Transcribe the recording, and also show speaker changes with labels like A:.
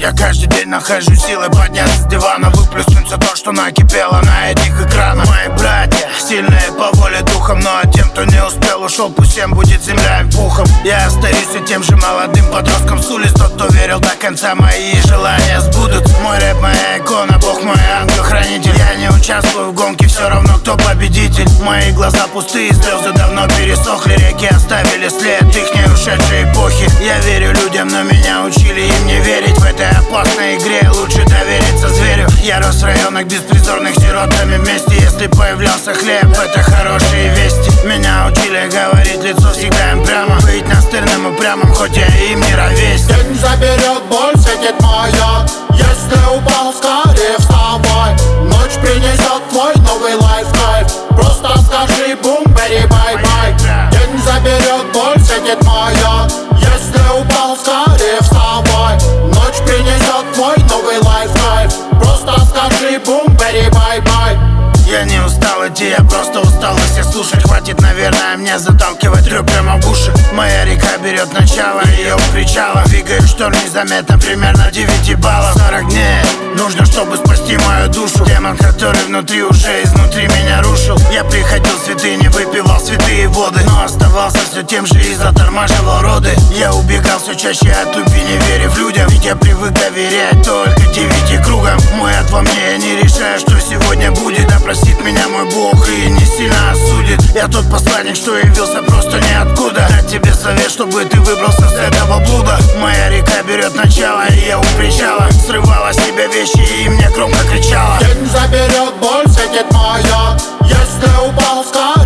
A: Я каждый день нахожу силы подняться с дивана, выплеснуть все то, что накипело на этих экранах. Мои братья сильные по воле духом, но тем, кто не успел, ушел, пусть всем будет земля им пухом. Я остаюсь и тем же молодым подростком с улиц, тот, кто верил до конца, мои желания сбудутся. Мой рэп, моя икона, Бог мой ангел-хранитель. Я не участвую в гонке, все равно кто победитель. Мои глаза пустые, слезы давно пересохли, реки оставили след их не ушедшей эпохи. Я верю людям, но меня учили им не верить. В этой опасной игре лучше довериться зверю. Я рос в районах беспризорных, сиротами вместе. Если появлялся хлеб, это хорошие вести. Меня учили говорить лицо всегда им прямо, быть настырным и прямым, хоть я им не ровесник.
B: День заберет боль, светит маяк. Если упал, скорее вставай. Ночь принесет твой новый лайф-кайф. Просто скажи бум, бери, бай-бай. День заберет боль, светит маяк. Если упал, скорее вставай. Ночь принесет твой новый лайф-кайф. Просто скажи бум, бери, бай-бай.
A: Я не устал идти, я просто устал всех слушать. Хватит, наверное, мне заталкивать рёб прямо в уши. Моя река берет начало, ее у причала. Двигаю шторм незаметно, примерно 9 баллов. 40 дней нужно, чтобы спасти мою душу. Демон, который внутри уже изнутри меня рушил. Я приходил в святыни, выпивал святые воды, но оставался все тем же и затормаживал роды. Я убегал все чаще от любви, не верив людям, ведь я привык доверять только 9 кругам. Мой ад во мне, я не решаю, что сегодня будет. Да простит меня мой Бог и не сильно осудит. Я тот посланник, что явился просто ниоткуда. Дать тебе совет, чтобы ты выбрался с этого блуда. Моя река берет начало, и я у причала. Срывала с себя вещи и мне громко кричала.
B: День заберет боль, светит маяк. Если упал, скажи